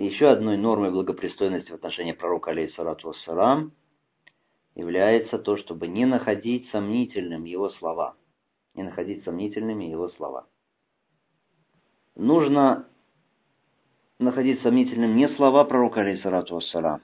Еще одной нормой благопристойности в отношении пророка, алейхиссалату вассалам, является то, чтобы не находить сомнительным его слова. Не находить сомнительными его слова. Нужно находить сомнительным не слова пророка, алейхиссалату вассалам,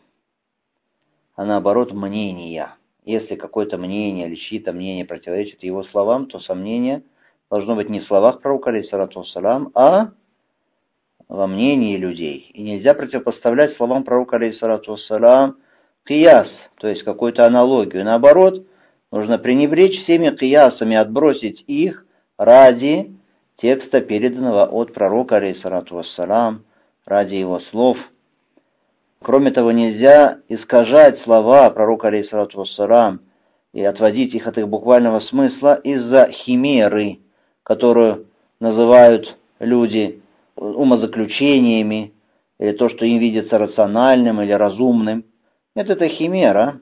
а наоборот мнения. Если какое-то мнение или чьи-то мнения противоречат его словам, то сомнение должно быть не в словах пророка, алейхиссалату вассалам, а во мнении людей. И нельзя противопоставлять словам пророка, алейхиссалату вассалам, кияс, то есть какую-то аналогию. Наоборот, нужно пренебречь всеми киясами, отбросить их ради текста, переданного от пророка, алейхиссалату вассалам, ради его слов. Кроме того, нельзя искажать слова пророка, алейхиссалату вассалам, и отводить их от их буквального смысла из-за химеры, которую называют люди умозаключениями, или то, что им видится рациональным или разумным. Это химера.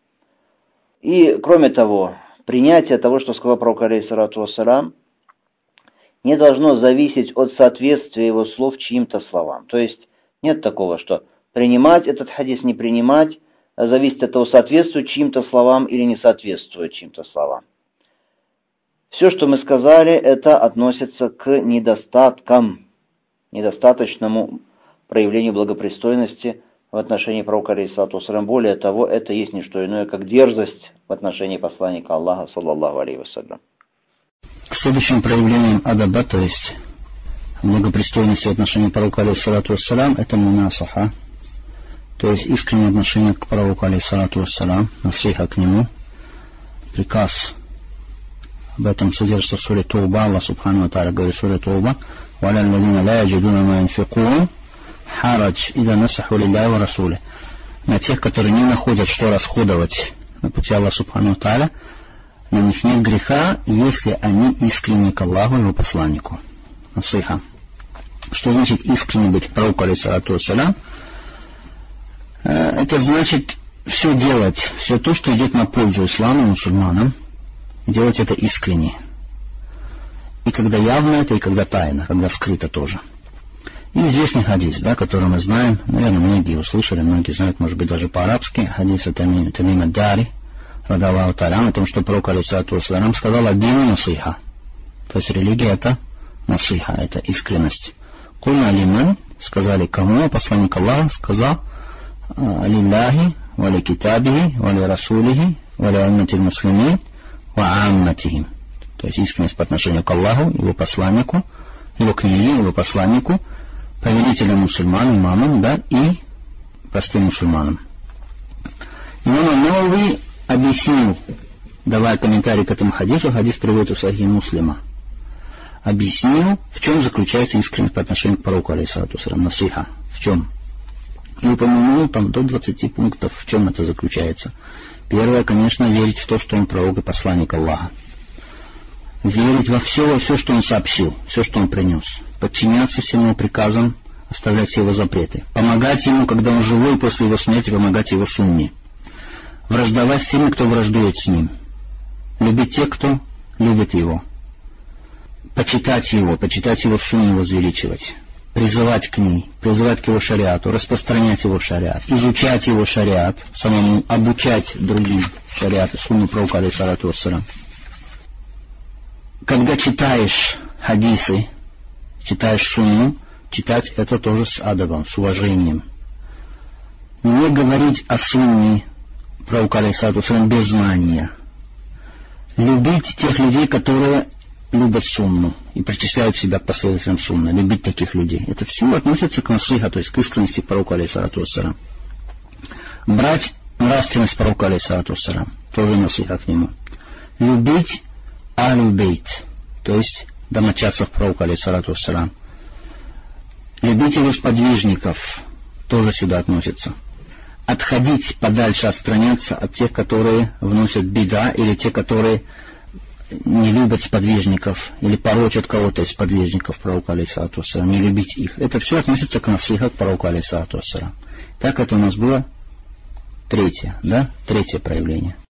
И, кроме того, принятие того, что сказал пророк, алейхиссалату вассалам, не должно зависеть от соответствия его слов чьим-то словам. То есть нет такого, что принимать этот хадис, не принимать, зависит от того, соответствует чьим-то словам или не соответствует чьим-то словам. Все, что мы сказали, это относится к недостаткам, недостаточному проявлению благопристойности в отношении пророка, алейхиссалату вассалам. Более того, это есть не что иное, как дерзость в отношении посланника Аллаха, саллаллаху алейхи вассалям. Следующим проявлением адаба, то есть благопристойности в отношении пророка, алейхиссалату вассалам, это мунасаха, то есть искреннее отношение к пророку, алейхиссалату вассалам, насиха к нему, приказ. Об этом содержится в суре Тауба. Аллах субхану ва тааля говорит в суре Тауба: «Валя аллазина ла яджидуна ма янфикун харадж ида насаху лилляхи ва расулихи». На тех, которые не находят, что расходовать на пути Аллаха субхану ва тааля, на них нет греха, если они искренни к Аллаху и его посланнику. Насиха. Что значит искренне быть к пророку, алейхиссалату вассалям? Это значит все делать, все то, что идет на пользу исламу и мусульманам, делать это искренне. И когда явно это, и когда тайно, когда скрыто тоже. И известный хадис, да, который мы знаем, наверное, многие услышали, многие знают, может быть, даже по-арабски, хадис Тамим ад-Дари, радаллаху та'аля, о том, что пророк, алейхиссалату вассалям, сказал: «Аддину насиха». То есть религия — это насиха, это искренность. Кульна лиман, сказали кому, а посланник Аллаха сказал: «Лилляхи, ва ли китабихи, ва ли расулихи, ва ли амматил муслимин, ва амматихим». То есть искренность по отношению к Аллаху, его посланнику, его книге, его посланнику, повелителям мусульман, имамам, да, и простым мусульманам. Имам Навави объяснил, давая комментарий к этому хадису, хадис приводится в Сахих Муслима, объяснил, в чем заключается искренность по отношению к пророку, алейхиссалату вассалям, насиха, в чем. И упомянул там до 20 пунктов, в чем это заключается. Первое, конечно, верить в то, что он пророк и посланник Аллаха. Верить во все, что он сообщил, все, что он принес. Подчиняться всем его приказам, оставлять все его запреты. Помогать ему, когда он живой, и после его смерти помогать его сунне. Враждовать с теми, кто враждует с ним. Любить тех, кто любит его. Почитать его сунне возвеличивать. Призывать к ней, призывать к его шариату, распространять его шариат, изучать его шариат, самому обучать другим шариату, сунну пророка, алейхиссалату вассалям. Когда читаешь хадисы, читаешь сунну, читать это тоже с адабом, с уважением. Не говорить о сунне пророка, алейхиссалату вассалям, без знания. Любить тех людей, которые любят сунну и причисляют себя к последователям сунны, любить таких людей. Это все относится к насиха, то есть к искренности к пророку, алейхиссалату вассалям. Брать нравственность пророка, алейхиссалату вассалям, тоже насиха к нему. Любить аль-бейт, то есть домочадцев пророка, алейхиссалату вассалям. Любить его сподвижников, тоже сюда относится. Отходить подальше, отстраняться от тех, которые вносят бида, или те, которые не любят сподвижников, или порочат кого-то из сподвижников пророка, алейхиссалату вассалям, не любить их. Это все относится к насиха, к пророку, алейхиссалату вассалям. Так это у нас было третье проявление.